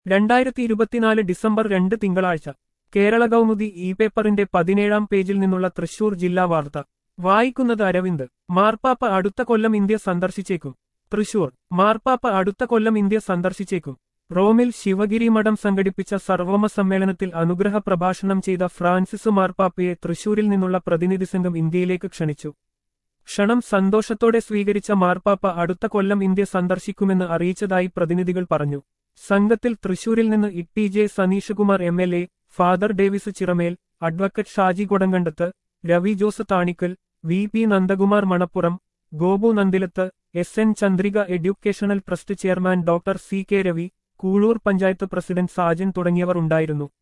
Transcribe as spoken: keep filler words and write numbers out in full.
രണ്ടായിരത്തി ഇരുപത്തിനാല് ഡിസംബർ രണ്ട് തിങ്കളാഴ്ച കേരള കൗമുദി ഇ പേപ്പറിന്റെ പതിനേഴാം പേജിൽ നിന്നുള്ള തൃശൂർ ജില്ലാ വാർത്ത വായിക്കുന്നത് അരവിന്ദ്. മാർപ്പാപ്പ അടുത്ത കൊല്ലം ഇന്ത്യ സന്ദർശിച്ചേക്കും. തൃശൂർ. മാർപ്പാപ്പ അടുത്ത കൊല്ലം ഇന്ത്യ സന്ദർശിച്ചേക്കും. റോമിൽ ശിവഗിരി മഠം സംഘടിപ്പിച്ച സർവമ സമ്മേളനത്തിൽ അനുഗ്രഹ പ്രഭാഷണം ചെയ്ത ഫ്രാൻസിസ് മാർപ്പാപ്പയെ തൃശൂരിൽ നിന്നുള്ള പ്രതിനിധി സംഘം ഇന്ത്യയിലേക്ക് ക്ഷണിച്ചു. ക്ഷണം സന്തോഷത്തോടെ സ്വീകരിച്ച മാർപ്പാപ്പ അടുത്ത കൊല്ലം ഇന്ത്യ സന്ദർശിക്കുമെന്ന് അറിയിച്ചതായി പ്രതിനിധികൾ പറഞ്ഞു. സംഘത്തിൽ തൃശൂരിൽ നിന്ന് E J Saneeshkumar M L A, father Davis Chiramel, advocate Shaji Kodankandath, Ravi Jose Thanikkal, V P Nandakumar Manappuram, Gopu Nandilath, S N Chandrika educational trust chairman doctor C K Ravi, Koozhoor panchayat president Sajan തുടങ്ങിയവർ ഉണ്ടായിരുന്നു.